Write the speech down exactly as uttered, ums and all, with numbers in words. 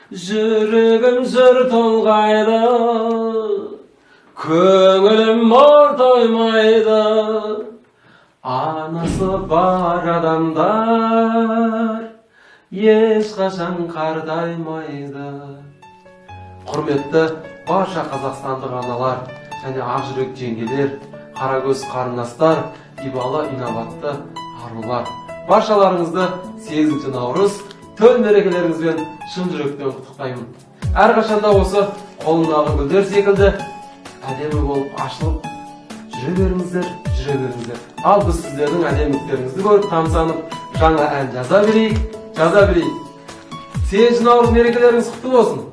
жүрегім жыр толғайды, көңілім ор тоймайды. Анасы бар адамдар ешқашан қартаймайды. Құрметті барша қазақстандық аналар және ақжүрек жеңгелер, қарагөз қарындастар, ибалы инабатты арулар, баршаларыңызды сегізінші наурыз төл мерекелеріңізбен шын жүректен құттықтаймын. Әрқашанда осы қолындағы гүлдер секілді әдемі болып ашылып жүре беріңіздер, жүре беріңіздер. Ал біз сіздердің әдеміліктеріңізді көріп тамсанып, жаңа ән жаза берейік, жаза берейік. сегізінші наурыз мерекелеріңіз құтты болсын.